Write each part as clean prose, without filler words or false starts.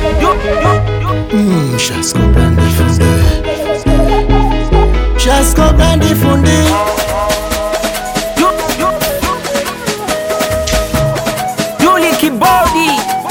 Shasko Brandy Fundi. Shasko Brandy Fundi. Yuli Kibodi.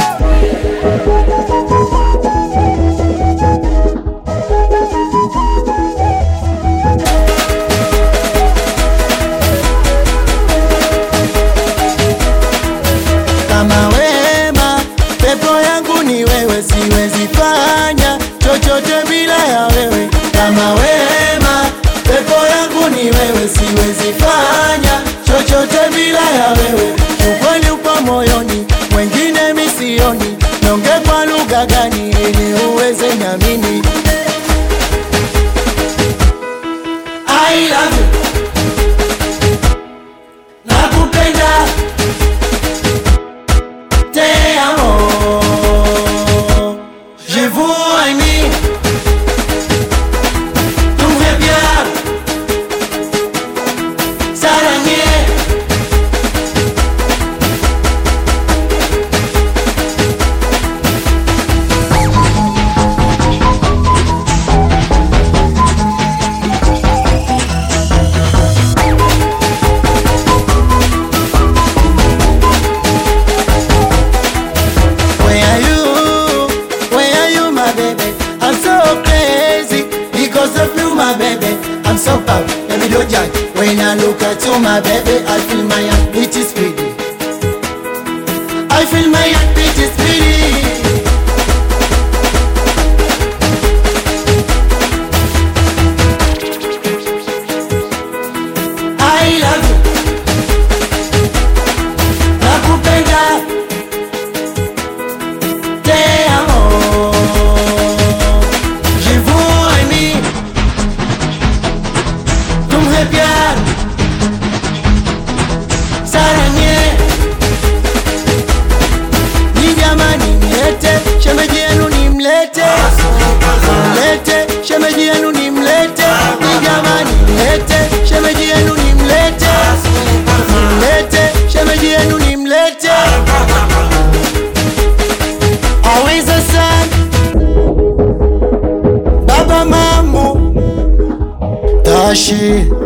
Kama wema, pepo yangu ni wewe, siwezi fanya chochote bila ya wewe. Kama wema, pepo yangu ni wewe, siwezi fanya chochote bila ya wewe. Ukweli upo moyoni, mwengine misioni, nonge kwa lugha gani ili uweze niamini? I love you, nakupenda, te amo, je vous aime, tu me fais bien, saranye. I'm so proud, baby don't judge. When I look at you, my baby, I feel my heartbeat is speedy. I feel my heartbeat is speedy. I love you, nakupenda, te amo, je vous aime. Pyar saranye ni jamani, mlete shemeji yenu, ni mlete shemeji yenu, ni mlete ni jamani, mlete shemeji yenu, ni mlete shemeji yenu, ni mlete aweza sana baba mamu Tashi